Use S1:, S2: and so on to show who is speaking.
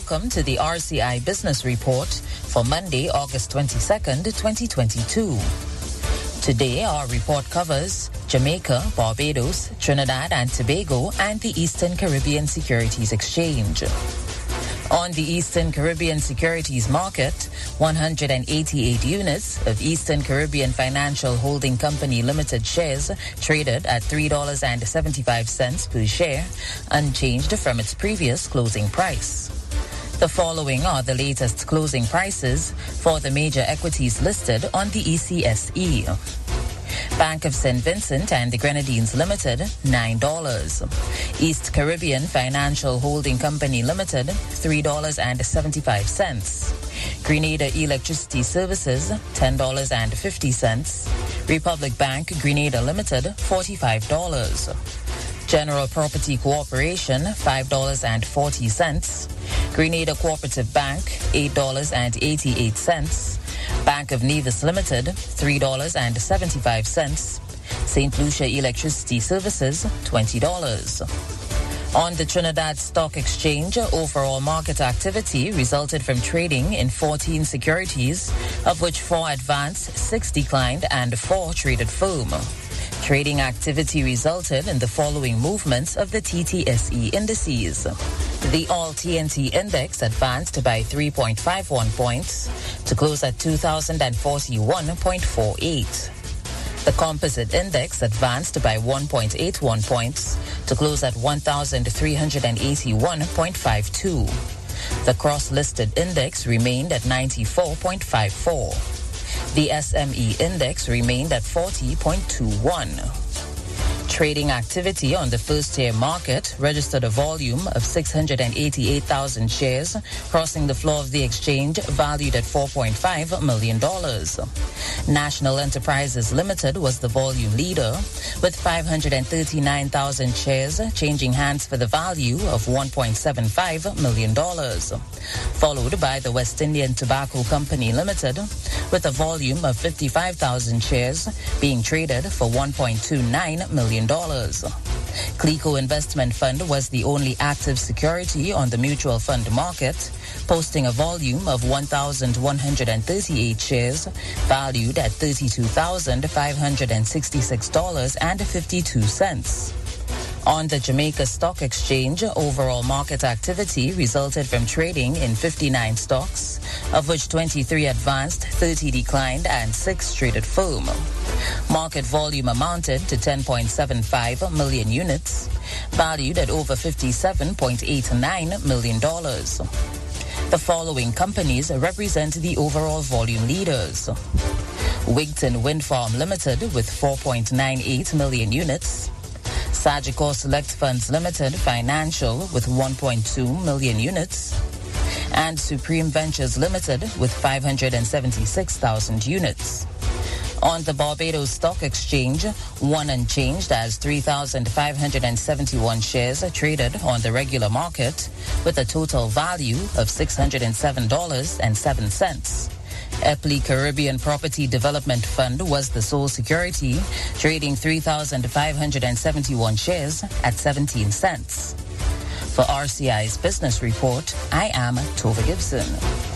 S1: Welcome to the RCI Business Report for Monday, August 22nd, 2022. Today, our report covers Jamaica, Barbados, Trinidad and Tobago, and the Eastern Caribbean Securities Exchange. On the Eastern Caribbean Securities Market, 188 units of Eastern Caribbean Financial Holding Company Limited shares traded at $3.75 per share, unchanged from its previous closing price. The following are the latest closing prices for the major equities listed on the ECSE. Bank of St. Vincent and the Grenadines Limited, $9. East Caribbean Financial Holding Company Limited, $3.75. Grenada Electricity Services, $10.50. Republic Bank Grenada Limited, $45. General Property Corporation, $5.40. Grenada Cooperative Bank, $8.88. Bank of Nevis Limited, $3.75. St. Lucia Electricity Services, $20. On the Trinidad Stock Exchange, overall market activity resulted from trading in 14 securities, of which 4 advanced, 6 declined, and 4 traded firm. Trading activity resulted in the following movements of the TTSE indices. The All-TNT Index advanced by 3.51 points to close at 2,041.48. The Composite Index advanced by 1.81 points to close at 1,381.52. The Cross-Listed Index remained at 94.54. The SME Index remained at 40.21. Trading activity on the first-tier market registered a volume of 688,000 shares, crossing the floor of the exchange valued at $4.5 million. National Enterprises Limited was the volume leader, with 539,000 shares changing hands for the value of $1.75 million, followed by the West Indian Tobacco Company Limited, with a volume of 55,000 shares being traded for $1.29 million. Clico Investment Fund was the only active security on the mutual fund market, posting a volume of 1,138 shares valued at $32,566.52. On the Jamaica Stock Exchange, overall market activity resulted from trading in 59 stocks, of which 23 advanced, 30 declined, and 6 traded firm. Market volume amounted to 10.75 million units, valued at over $57.89 million. The following companies represent the overall volume leaders. Wigton Wind Farm Limited with 4.98 million units. Sagicor Select Funds Limited Financial with 1.2 million units. And Supreme Ventures Limited with 576,000 units. On the Barbados Stock Exchange, one unchanged as 3,571 shares traded on the regular market with a total value of $607.07. Epley Caribbean Property Development Fund was the sole security, trading 3,571 shares at 17 cents. For RCI's Business Report, I am Tova Gibson.